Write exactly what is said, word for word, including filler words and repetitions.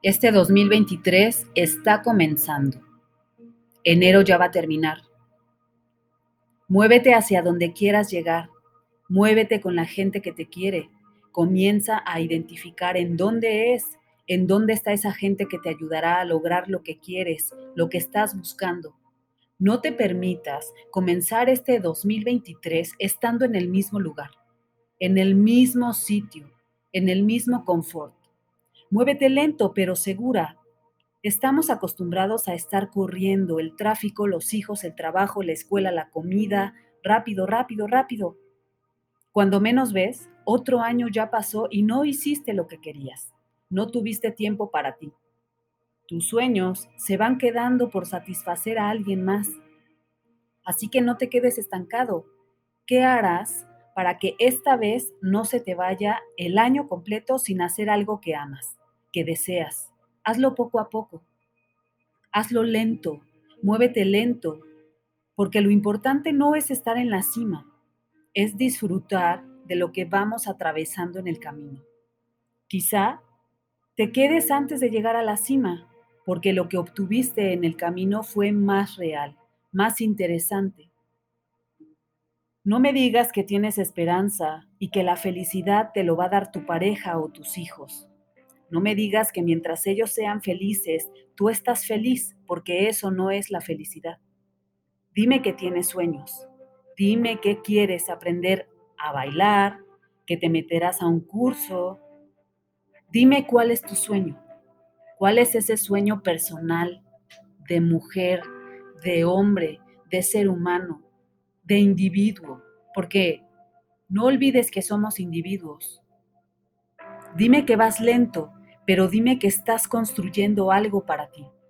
Este dos mil veintitrés está comenzando. Enero ya va a terminar. Muévete hacia donde quieras llegar. Muévete con la gente que te quiere. Comienza a identificar en dónde es, en dónde está esa gente que te ayudará a lograr lo que quieres, lo que estás buscando. No te permitas comenzar este dos mil veintitrés estando en el mismo lugar, en el mismo sitio, en el mismo confort. Muévete lento pero segura. Estamos acostumbrados a estar corriendo, el tráfico, los hijos, el trabajo, la escuela, la comida, rápido, rápido, rápido. Cuando menos ves, otro año ya pasó y no hiciste lo que querías. No tuviste tiempo para ti. Tus sueños se van quedando por satisfacer a alguien más. Así que no te quedes estancado. ¿Qué harás para que esta vez no se te vaya el año completo sin hacer algo que amas, que deseas? Hazlo poco a poco. Hazlo lento, muévete lento, porque lo importante no es estar en la cima, es disfrutar de lo que vamos atravesando en el camino. Quizá te quedes antes de llegar a la cima, porque lo que obtuviste en el camino fue más real, más interesante. No me digas que tienes esperanza y que la felicidad te lo va a dar tu pareja o tus hijos. No me digas que mientras ellos sean felices, tú estás feliz, porque eso no es la felicidad. Dime que tienes sueños. Dime que quieres aprender a bailar, que te meterás a un curso. Dime cuál es tu sueño. ¿Cuál es ese sueño personal de mujer, de hombre, de ser humano, de individuo? Porque no olvides que somos individuos. Dime que vas lento, pero dime que estás construyendo algo para ti.